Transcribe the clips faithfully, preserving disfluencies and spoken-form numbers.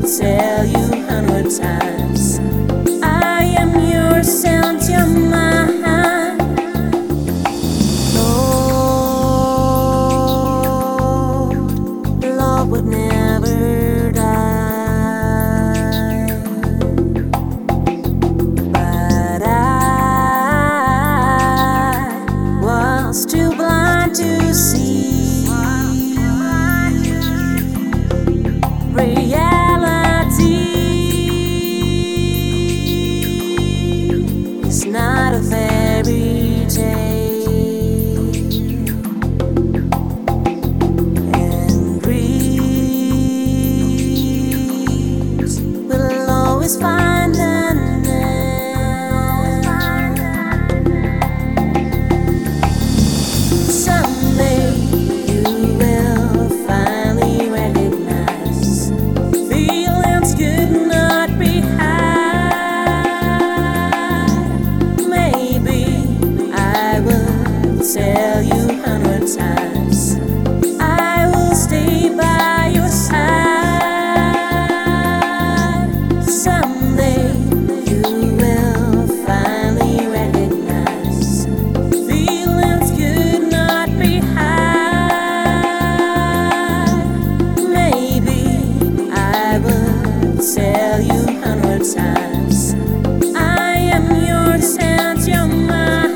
tell you a hundred times. I am yours, sound you're mine. Lord, love would never die, but I was too blind to see. Reality is not a fairy tale, and dreams will always find an end. Someday you will finally recognize feelings could not be hid. Maybe I will tell you a hundred times. I will stay by your side. Someday you will finally recognize feelings could not be hid. Maybe I will tell you a hundred times. I am yours and you're mine.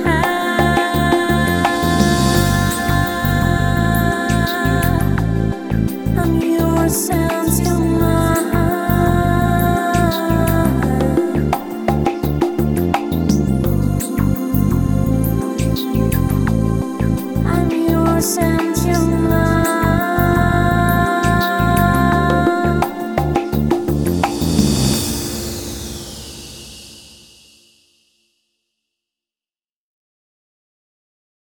I'm yours and you're mine. I'm yours and you're mine.